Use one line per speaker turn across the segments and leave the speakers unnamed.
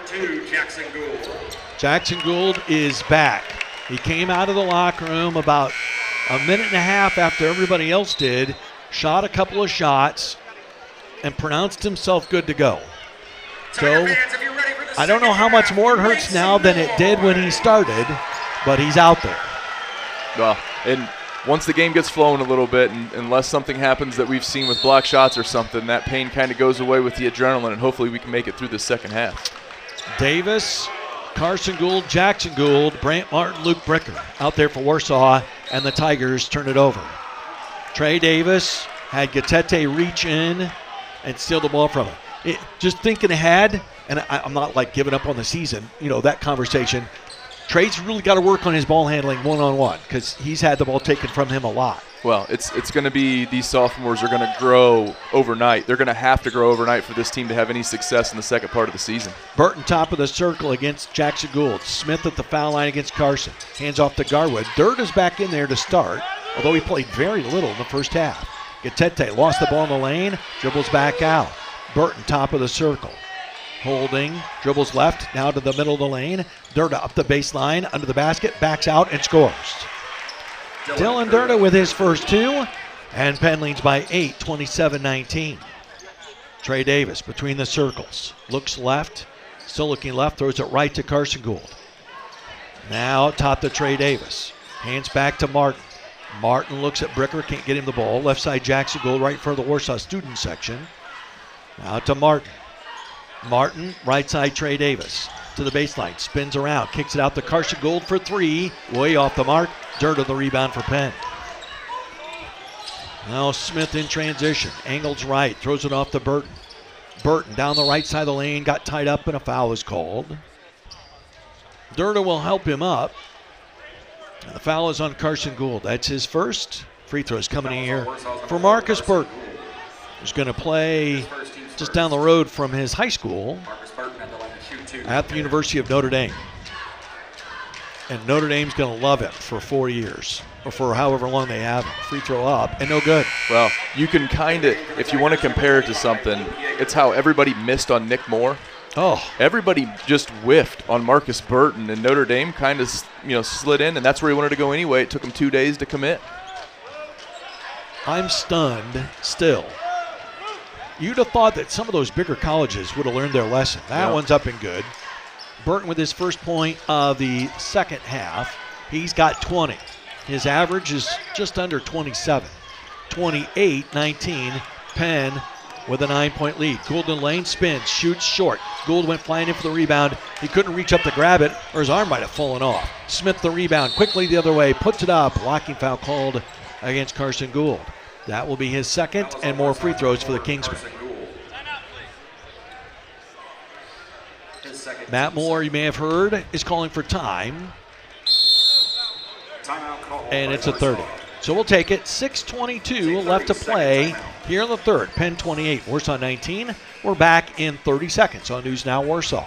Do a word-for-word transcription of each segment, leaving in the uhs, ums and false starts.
two, Jackson Gould.
Jackson Gould is back. He came out of the locker room about a minute and a half after everybody else did, shot a couple of shots, and pronounced himself good to go. So I don't know how much more it hurts now than it did when he started, but he's out there.
Well, and once the game gets flowing a little bit, and unless something happens that we've seen with block shots or something, that pain kind of goes away with the adrenaline, and hopefully we can make it through the second half.
Davis, Carson Gould, Jackson Gould, Brant Martin, Luke Bricker out there for Warsaw, and the Tigers turn it over. Trey Davis had Gatete reach in and steal the ball from him. It, just thinking ahead, and I, I'm not like giving up on the season, you know, that conversation. Trey's really got to work on his ball handling one-on-one because he's had the ball taken from him a lot.
Well, it's it's going to be these sophomores are going to grow overnight. They're going to have to grow overnight for this team to have any success in the second part of the season.
Burton top of the circle against Jackson Gould. Smith at the foul line against Carson. Hands off to Garwood. Dirt is back in there to start, although he played very little in the first half. Gatete lost the ball in the lane, dribbles back out. Burton top of the circle. Holding, dribbles left, now to the middle of the lane. Durda up the baseline, under the basket, backs out and scores. Dylan Durda with his first two, and Penn leads by eight, twenty-seven nineteen. Trey Davis between the circles, looks left, still looking left, throws it right to Carson Gould. Now top to Trey Davis, hands back to Martin. Martin looks at Bricker, can't get him the ball. Left side Jackson Gould right in front of the Warsaw student section. Now to Martin. Martin, right side Trey Davis to the baseline, spins around, kicks it out to Carson Gould for three, way off the mark. Dirt on the rebound for Penn. Now Smith in transition, angles right, throws it off to Burton. Burton down the right side of the lane, got tied up and a foul is called. Durda will help him up. And the foul is on Carson Gould. That's his first. Free throws coming in here for Marcus Burton, who's going to play just down the road from his high school at the University of Notre Dame. And Notre Dame's going to love it for four years, or for however long they have him. Free throw up, and no good.
Well, you can kind of, if you want to compare it to something, it's how everybody missed on Nick Moore.
Oh.
Everybody just whiffed on Marcus Burton, and Notre Dame kind of, you know, slid in, and that's where he wanted to go anyway. It took him two days to commit.
I'm stunned still. You'd have thought that some of those bigger colleges would have learned their lesson. That yeah. one's up and good. Burton with his first point of the second half. He's got twenty. His average is just under twenty-seven. twenty-eight nineteen. Penn with a nine-point lead. Gould in lane, spins, shoots short. Gould went flying in for the rebound. He couldn't reach up to grab it, or his arm might have fallen off. Smith the rebound, quickly the other way, puts it up. Blocking foul called against Carson Gould. That will be his second and more free throws for the Kingsmen. Matt Moore, you may have heard, is calling for time. And it's a thirty. So we'll take it. six twenty-two left to play here in the third. Penn twenty-eight, Warsaw nineteen. We're back in thirty seconds on News Now Warsaw.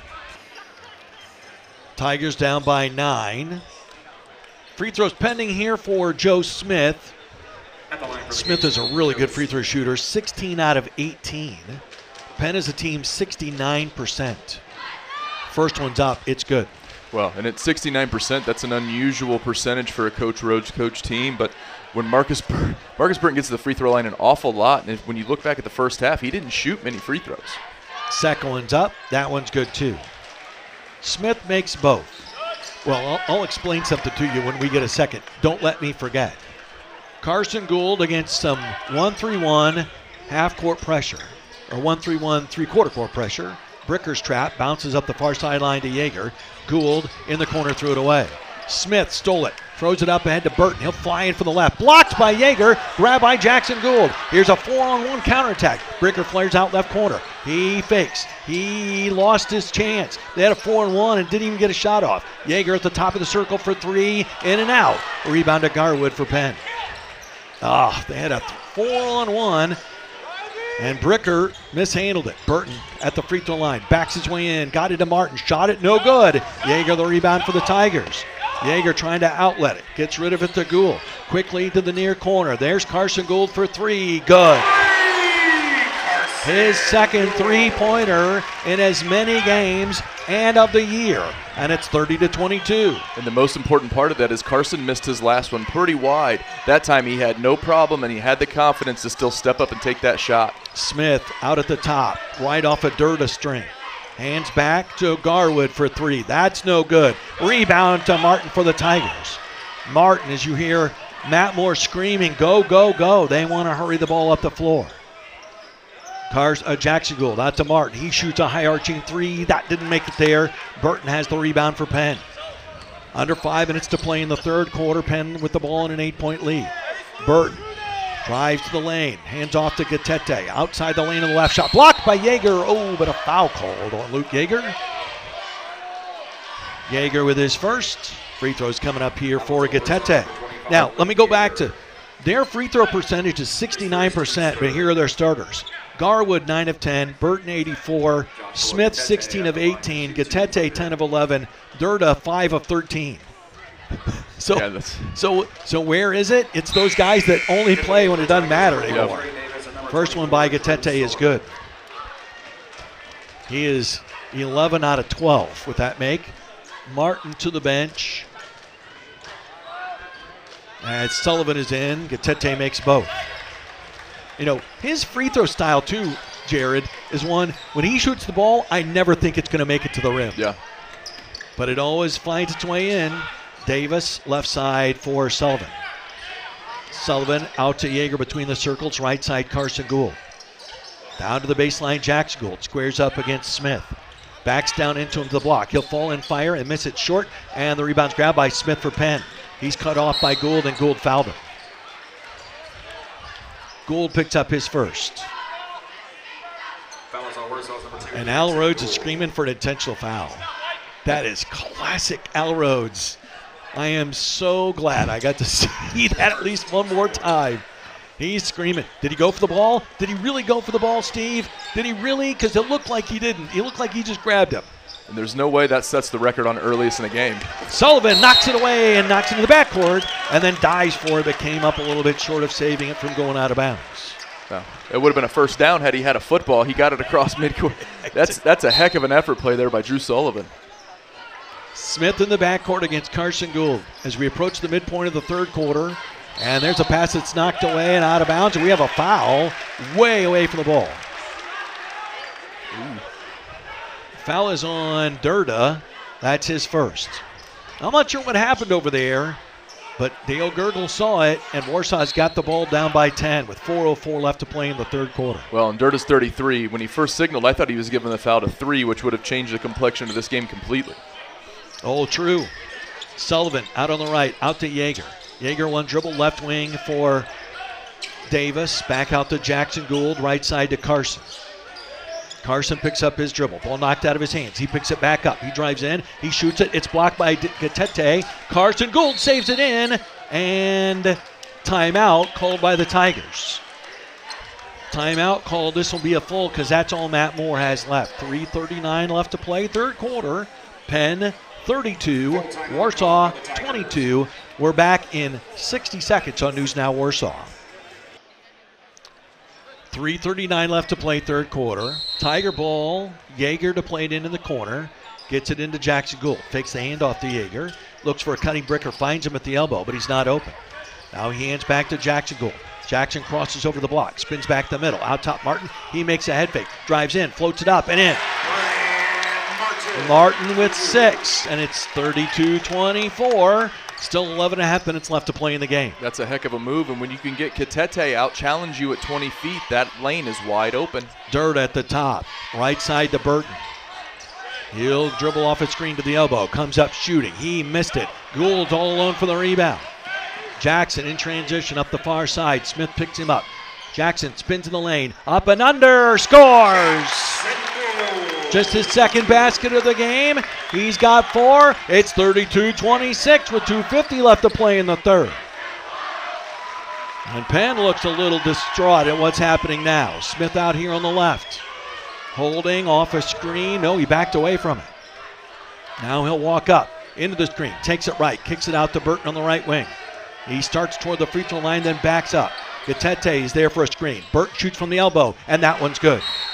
Tigers down by nine. Free throws pending here for Joe Smith. Smith is a really good free throw shooter, sixteen out of eighteen. Penn is a team sixty-nine percent. First one's up, it's good.
Well, and at sixty-nine percent, that's an unusual percentage for a Coach Rhodes coach team. But when Marcus Bur- Marcus Burton gets to the free throw line an awful lot, and if, when you look back at the first half, he didn't shoot many free throws.
Second one's up, that one's good too. Smith makes both. Well, I'll, I'll explain something to you when we get a second. Don't let me forget. Carson Gould against some one three one half-court pressure, or one three one three-quarter court pressure. Bricker's trap, bounces up the far sideline to Yeager. Gould in the corner, threw it away. Smith stole it, throws it up ahead to Burton. He'll fly in from the left. Blocked by Yeager, grabbed by Jackson Gould. Here's a four-on-one counterattack. Bricker flares out left corner. He fakes. He lost his chance. They had a four-on-one and didn't even get a shot off. Yeager at the top of the circle for three, in and out. A rebound to Garwood for Penn. Ah, oh, they had a four-on-one. And Bricker mishandled it. Burton at the free throw line, backs his way in, got it to Martin, shot it, no good. Yeager the rebound for the Tigers. Yeager trying to outlet it, gets rid of it to Gould. Quickly to the near corner. There's Carson Gould for three, good. his second three-pointer in as many games and of the year, and it's thirty to twenty-two.
And the most important part of that is Carson missed his last one pretty wide. That time he had no problem, and he had the confidence to still step up and take that shot.
Smith out at the top, right off a Durda string. Hands back to Garwood for three. That's no good. Rebound to Martin for the Tigers. Martin, as you hear Matt Moore screaming, go, go, go. They want to hurry the ball up the floor. Cars, uh, Jackson Gould out to Martin. He shoots a high arching three. That didn't make it there. Burton has the rebound for Penn. Under five minutes to play in the third quarter. Penn with the ball in an eight-point lead. Burton drives to the lane. Hands off to Gatete. Outside the lane of the left shot. Blocked by Yeager. Oh, but a foul called on Luke Yeager. Yeager with his first. Free throws coming up here for Gatete. Now, let me go back to their free throw percentage is sixty-nine percent, but here are their starters. Garwood, nine of ten, Burton, eighty-four, Smith, sixteen of eighteen, Gatete, ten of eleven, Durda, five of thirteen. So,
yeah,
so, so where is it? It's those guys that only play when it doesn't matter anymore. Yep. First one by Gatete is good. He is eleven out of twelve with that make. Martin to the bench. As Sullivan is in, Gatete makes both. You know, his free throw style too, Jared, is one, when he shoots the ball, I never think it's going to make it to the rim.
Yeah.
But it always finds its way in. Davis, left side for Sullivan. Sullivan out to Yeager between the circles, right side Carson Gould. Down to the baseline, Jackson Gould squares up against Smith. Backs down into him to the block. He'll fall and fire and miss it short, and the rebound's grabbed by Smith for Penn. He's cut off by Gould, and Gould fouled him. Gould picks up his first. And Al Rhodes is screaming for an intentional foul. That is classic Al Rhodes. I am so glad I got to see that at least one more time. He's screaming. Did he go for the ball? Did he really go for the ball, Steve? Did he really? Because it looked like he didn't. He looked like he just grabbed him.
And there's no way that sets the record on earliest in the game.
Sullivan knocks it away and knocks it into the backcourt and then dives for it, but came up a little bit short of saving it from going out of bounds.
No, it would have been a first down had he had a football. He got it across midcourt. That's, that's a heck of an effort play there by Drew Sullivan.
Smith in the backcourt against Carson Gould as we approach the midpoint of the third quarter. And there's a pass that's knocked away and out of bounds, and we have a foul way away from the ball. Ooh. Foul is on Durda. That's his first. I'm not sure what happened over there, but Dale Gergel saw it, and Warsaw's got the ball down by ten with four oh four left to play in the third quarter.
Well, and Durda's thirty-three. When he first signaled, I thought he was giving the foul to three, which would have changed the complexion of this game completely.
Oh, true. Sullivan out on the right, out to Yeager. Yeager one dribble, left wing for Davis. Back out to Jackson Gould, right side to Carson. Carson picks up his dribble. Ball knocked out of his hands. He picks it back up. He drives in. He shoots it. It's blocked by Gatete. Carson Gould saves it in. And timeout called by the Tigers. Timeout called. This will be a full because that's all Matt Moore has left. three thirty-nine left to play. Third quarter. Penn thirty-two. Warsaw twenty-two. We're back in sixty seconds on News Now Warsaw. three thirty-nine left to play third quarter. Tiger ball, Yeager to play it into the corner. Gets it into Jackson Gould. Takes the handoff to Yeager. Looks for a cutting bricker, finds him at the elbow, but he's not open. Now he hands back to Jackson Gould. Jackson crosses over the block, spins back the middle. Out top Martin, he makes a head fake. Drives in, floats it up and in. Martin with six, and it's thirty-two twenty-four. Still eleven and a half minutes left to play in the game.
That's a heck of a move, and when you can get Gatete out, challenge you at twenty feet, that lane is wide open.
Dirt at the top, right side to Burton. He'll dribble off a screen to the elbow, comes up shooting. He missed it. Gould's all alone for the rebound. Jackson in transition up the far side. Smith picks him up. Jackson spins in the lane, up and under, scores! Just his second basket of the game. He's got four. It's thirty-two twenty-six with two fifty left to play in the third. And Penn looks a little distraught at what's happening now. Smith out here on the left. Holding off a screen. No, he backed away from it. Now he'll walk up into the screen. Takes it right. Kicks it out to Burton on the right wing. He starts toward the free throw line, then backs up. Gatete is there for a screen. Burton shoots from the elbow, and that one's good.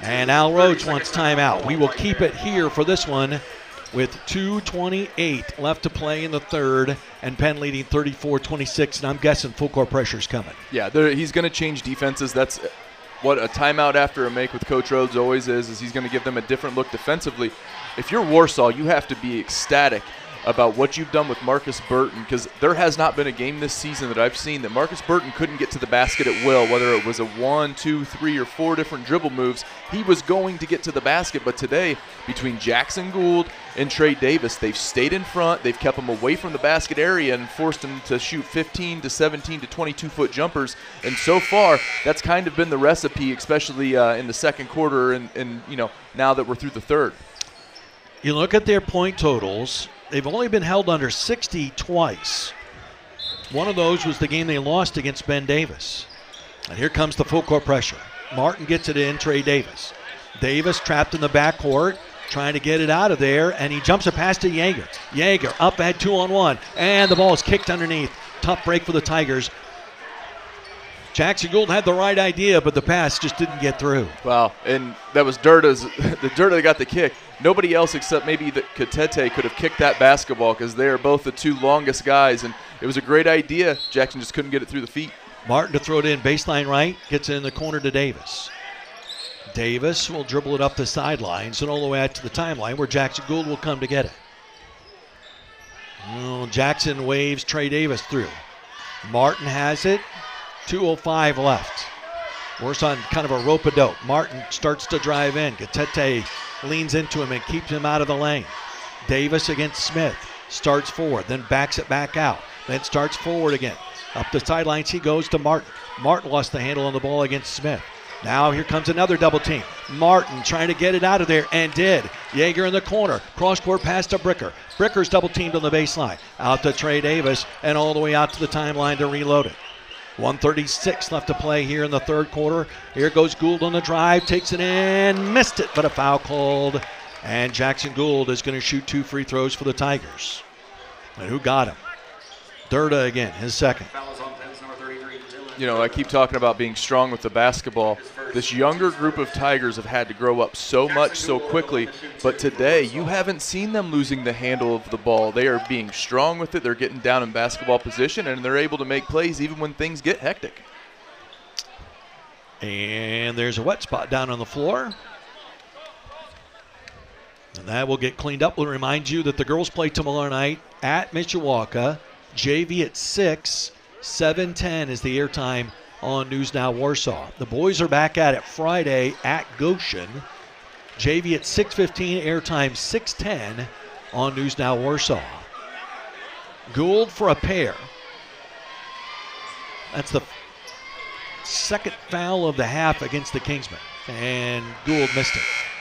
And Al Rhodes wants timeout. We will keep it here for this one with two twenty-eight left to play in the third, and Penn leading thirty-four twenty-six, and I'm guessing full court pressure's coming.
Yeah, he's going to change defenses. That's what a timeout after a make with Coach Rhodes always is, is he's going to give them a different look defensively. If you're Warsaw, you have to be ecstatic about what you've done with Marcus Burton, because there has not been a game this season that I've seen that Marcus Burton couldn't get to the basket at will, whether it was a one, two, three, or four different dribble moves. He was going to get to the basket, but today, between Jackson Gould and Trey Davis, they've stayed in front, they've kept him away from the basket area and forced him to shoot fifteen to seventeen to twenty-two foot jumpers, and so far, that's kind of been the recipe, especially uh, in the second quarter and, and, you know, now that we're through the third.
You look at their point totals. They've only been held under sixty twice. One of those was the game they lost against Ben Davis. And here comes the full court pressure. Martin gets it in, Trey Davis. Davis trapped in the backcourt, trying to get it out of there, and he jumps it past to Yeager. Yeager up at two on one, and the ball is kicked underneath. Tough break for the Tigers. Jackson Gould had the right idea, but the pass just didn't get through.
Wow, and that was Durda's, the Durda got the kick. Nobody else except maybe the Katete could have kicked that basketball, because they are both the two longest guys, and it was a great idea. Jackson just couldn't get it through the feet.
Martin to throw it in, baseline right, gets it in the corner to Davis. Davis will dribble it up the sidelines and all the way out to the timeline where Jackson Gould will come to get it. Well, Jackson waves Trey Davis through. Martin has it. two oh five left. Warsaw kind of a rope-a-dope. Martin starts to drive in. Gatete leans into him and keeps him out of the lane. Davis against Smith. Starts forward, then backs it back out. Then starts forward again. Up the sidelines he goes to Martin. Martin lost the handle on the ball against Smith. Now here comes another double team. Martin trying to get it out of there, and did. Yeager in the corner. Cross-court pass to Bricker. Bricker's double teamed on the baseline. Out to Trey Davis, and all the way out to the timeline to reload it. one thirty-six left to play here in the third quarter. Here goes Gould on the drive, takes it in, missed it, but a foul called. And Jackson Gould is going to shoot two free throws for the Tigers. And who got him? Durda again, his second.
You know, I keep talking about being strong with the basketball. This younger group of Tigers have had to grow up so much so quickly, but today you haven't seen them losing the handle of the ball. They are being strong with it. They're getting down in basketball position, and they're able to make plays even when things get hectic.
And there's a wet spot down on the floor. And that will get cleaned up. We'll remind you that the girls play tomorrow night at Mishawaka. J V at six. seven ten is the airtime on News Now Warsaw. The boys are back at it Friday at Goshen. J V at six fifteen, airtime six ten on News Now Warsaw. Gould for a pair. That's the second foul of the half against the Kingsmen. And Gould missed it.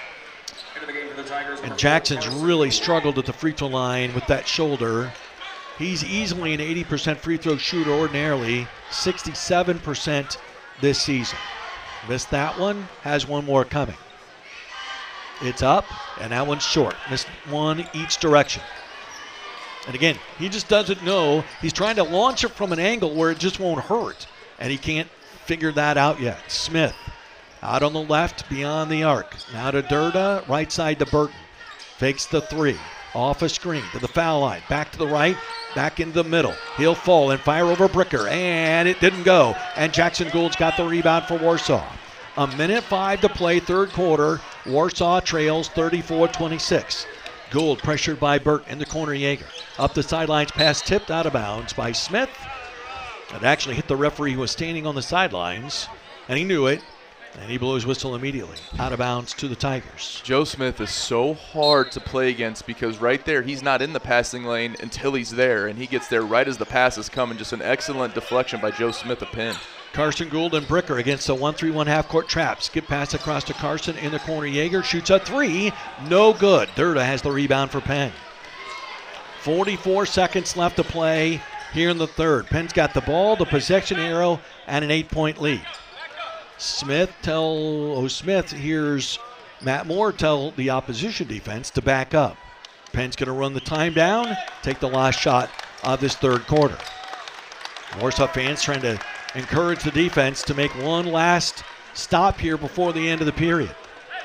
And Jackson's really struggled at the free throw line with that shoulder. He's easily an eighty percent free throw shooter ordinarily, sixty-seven percent this season. Missed that one, has one more coming. It's up, and that one's short. Missed one each direction. And again, he just doesn't know. He's trying to launch it from an angle where it just won't hurt, and he can't figure that out yet. Smith out on the left beyond the arc. Now to Durda, right side to Burton. Fakes the three. Off a screen to the foul line. Back to the right, back into the middle. He'll fall and fire over Bricker, and it didn't go. And Jackson Gould's got the rebound for Warsaw. A minute five to play, third quarter. Warsaw trails thirty-four twenty-six. Gould pressured by Burton in the corner. Yeager up the sidelines, pass tipped out of bounds by Smith. It actually hit the referee who was standing on the sidelines, and he knew it. And he blew his whistle immediately. Out of bounds to the Tigers.
Joe Smith is so hard to play against because right there he's not in the passing lane until he's there. And he gets there right as the pass is coming. Just an excellent deflection by Joe Smith, a pin.
Carson Gould and Bricker against the one three one half-court trap. Skip pass across to Carson in the corner. Yeager shoots a three. No good. Durda has the rebound for Penn. forty-four seconds left to play here in the third. Penn's got the ball, the possession arrow, and an eight-point lead. Smith tell, oh, Smith hears Matt Moore tell the opposition defense to back up. Penn's going to run the time down, take the last shot of this third quarter. Warsaw fans trying to encourage the defense to make one last stop here before the end of the period.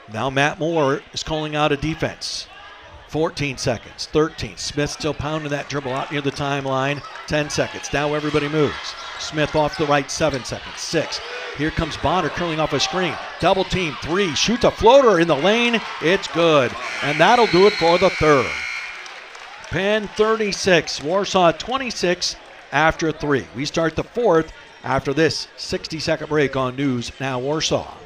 Now Matt Moore is calling out a defense. fourteen seconds, thirteen. Smith still pounding that dribble out near the timeline. ten seconds. Now everybody moves. Smith off the right, seven seconds, six. Here comes Bonner curling off a screen. Double team, three. Shoots a floater in the lane. It's good. And that'll do it for the third. Penn thirty-six, Warsaw twenty-six after three. We start the fourth after this sixty-second break on News Now Warsaw.